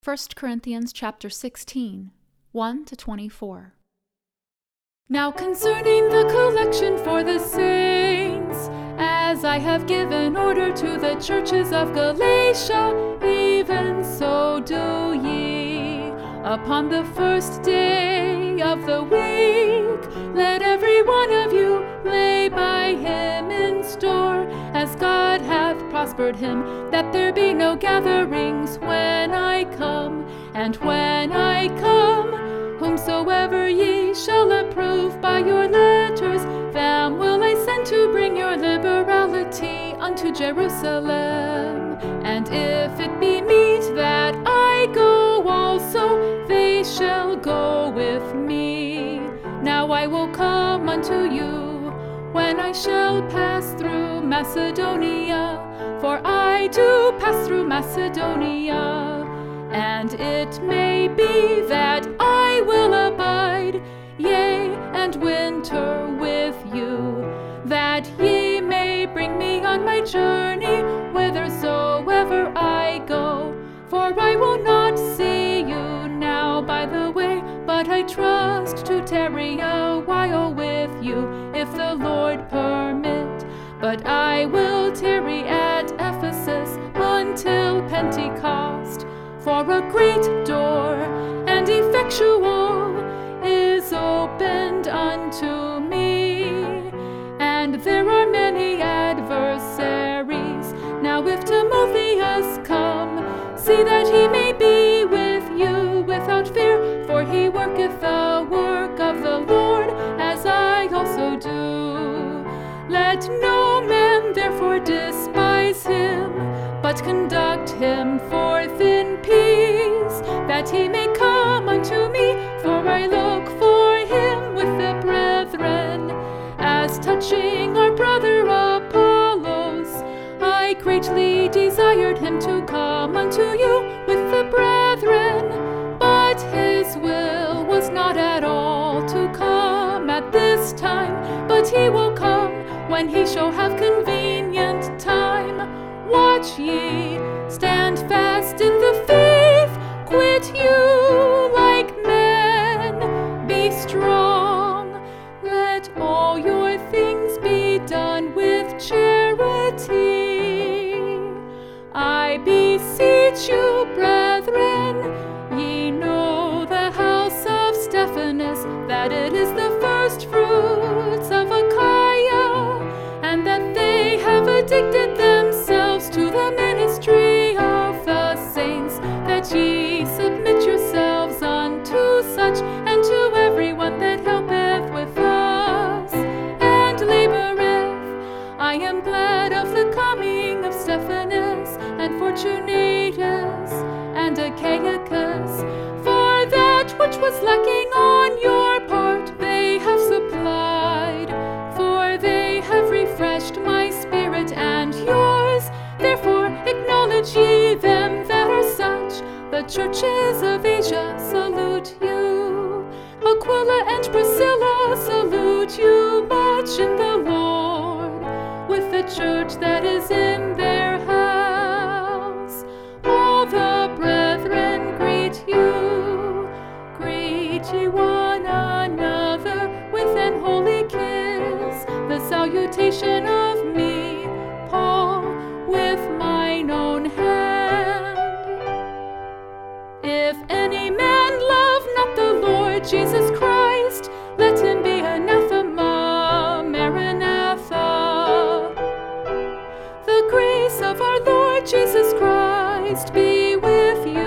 1 Corinthians chapter 16, 1-24. Now concerning the collection for the saints, as I have given order to the churches of Galatia, even so do ye. Upon the first day of the week, let every one of you lay by him in store, as God hath prospered him, that there be no gatherings when I come. And when I come, whomsoever ye shall approve by your letters, them will I send to bring your liberality unto Jerusalem. And if it be meet that I go also, they shall go with me. Now I will come unto you when I shall pass through Macedonia, for I do pass through Macedonia. And it may be that I will abide, yea, and winter with you, that ye may bring me on my journey whithersoever I go. For I will not see you now by the way, but I trust to tarry a while with you, if the Lord permit. But I will tarry at Ephesus until Pentecost. For a great door and effectual is opened unto me, and there are many adversaries. Now if Timotheus come, see that he may be with you without fear, for he worketh the work of the Lord, as I also do. Let no man therefore despise him, but conduct him forth in peace, that he may come unto me, for I look for him with the brethren. As touching our brother Apollos, I greatly desired him to come unto you with the brethren, but his will was not at all to come at this time, but he will come when he shall have convenient time. Watch ye, stand fast in the faith, quit you like men, be strong. Let all your things be done with charity. I beseech you, brethren, ye know the house of Stephanas, that it is the first fruits of Achaia, and that they have addicted themselves to the ministry of the saints, that ye submit yourselves unto such, and to every one that helpeth with us and laboureth. I am glad of the coming of Stephanas and Fortunatus and Achaicus, for that which was lacking on your part they have supplied, for they have refreshed my spirit and yours. Therefore acknowledge ye them that are such. The churches of Asia salute you. Aquila and Priscilla salute you much in the Lord, with the church that is in their house. All the brethren greet you. Greet ye one another with an holy kiss. The salutation of me, Paul, with mine own hand. If any man love not the Lord Jesus Christ, let him be anathema, Maranatha. The grace of our Lord Jesus Christ be with you.